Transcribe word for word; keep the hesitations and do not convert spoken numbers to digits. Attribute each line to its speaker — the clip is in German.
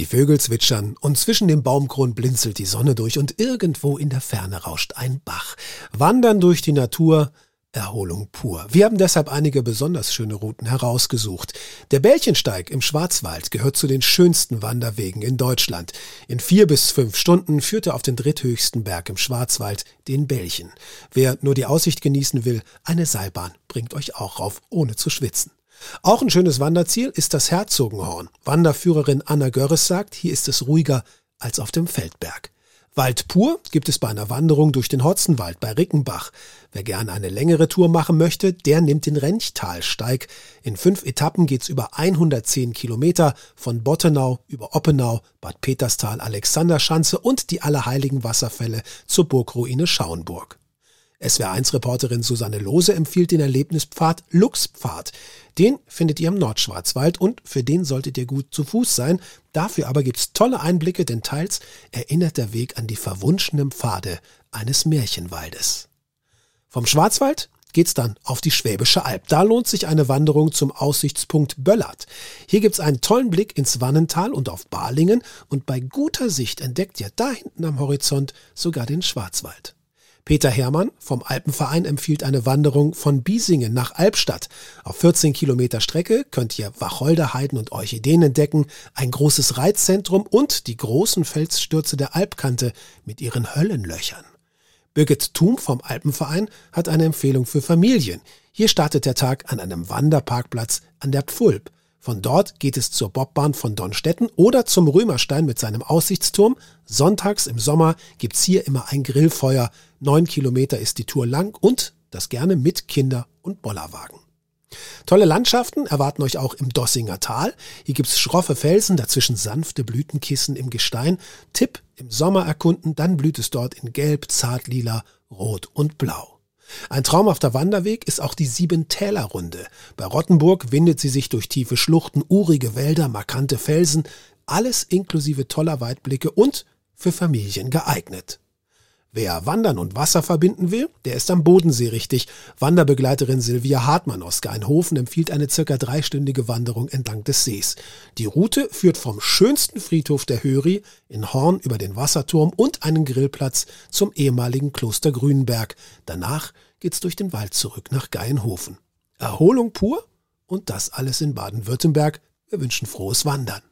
Speaker 1: Die Vögel zwitschern und zwischen den Baumkronen blinzelt die Sonne durch und irgendwo in der Ferne rauscht ein Bach. Wandern durch die Natur, Erholung pur. Wir haben deshalb einige besonders schöne Routen herausgesucht. Der Bällchensteig im Schwarzwald gehört zu den schönsten Wanderwegen in Deutschland. In vier bis fünf Stunden führt er auf den dritthöchsten Berg im Schwarzwald, den Bällchen. Wer nur die Aussicht genießen will, eine Seilbahn bringt euch auch rauf, ohne zu schwitzen. Auch ein schönes Wanderziel ist das Herzogenhorn. Wanderführerin Anna Görres sagt, hier ist es ruhiger als auf dem Feldberg. Wald pur gibt es bei einer Wanderung durch den Hotzenwald bei Rickenbach. Wer gerne eine längere Tour machen möchte, der nimmt den Renchtalsteig. In fünf Etappen geht's über hundertzehn Kilometer von Bottenau über Oppenau, Bad Peterstal, Alexanderschanze und die Allerheiligen Wasserfälle zur Burgruine Schauenburg. S W R eins Reporterin Susanne Lohse empfiehlt den Erlebnispfad Luchspfad. Den findet ihr im Nordschwarzwald und für den solltet ihr gut zu Fuß sein. Dafür aber gibt's tolle Einblicke, denn teils erinnert der Weg an die verwunschenen Pfade eines Märchenwaldes. Vom Schwarzwald geht's dann auf die Schwäbische Alb. Da lohnt sich eine Wanderung zum Aussichtspunkt Böllard. Hier gibt's einen tollen Blick ins Wannental und auf Balingen und bei guter Sicht entdeckt ihr da hinten am Horizont sogar den Schwarzwald. Peter Herrmann vom Alpenverein empfiehlt eine Wanderung von Biesingen nach Albstadt. Auf vierzehn Kilometer Strecke könnt ihr Wacholderheiden und Orchideen entdecken, ein großes Reitzentrum und die großen Felsstürze der Alpkante mit ihren Höllenlöchern. Birgit Thum vom Alpenverein hat eine Empfehlung für Familien. Hier startet der Tag an einem Wanderparkplatz an der Pfulp. Von dort geht es zur Bobbahn von Donnstetten oder zum Römerstein mit seinem Aussichtsturm. Sonntags im Sommer gibt's hier immer ein Grillfeuer. Neun Kilometer ist die Tour lang und das gerne mit Kinder- und Bollerwagen. Tolle Landschaften erwarten euch auch im Dossinger Tal. Hier gibt's schroffe Felsen, dazwischen sanfte Blütenkissen im Gestein. Tipp, im Sommer erkunden, dann blüht es dort in Gelb, Zartlila, Rot und Blau. Ein traumhafter Wanderweg ist auch die Siebentäler-Runde. Bei Rottenburg windet sie sich durch tiefe Schluchten, urige Wälder, markante Felsen, alles inklusive toller Weitblicke und für Familien geeignet. Wer Wandern und Wasser verbinden will, der ist am Bodensee richtig. Wanderbegleiterin Silvia Hartmann aus Gainhofen empfiehlt eine circa dreistündige Wanderung entlang des Sees. Die Route führt vom schönsten Friedhof der Höri in Horn über den Wasserturm und einen Grillplatz zum ehemaligen Kloster Grünberg. Danach geht's durch den Wald zurück nach Gainhofen. Erholung pur und das alles in Baden-Württemberg. Wir wünschen frohes Wandern.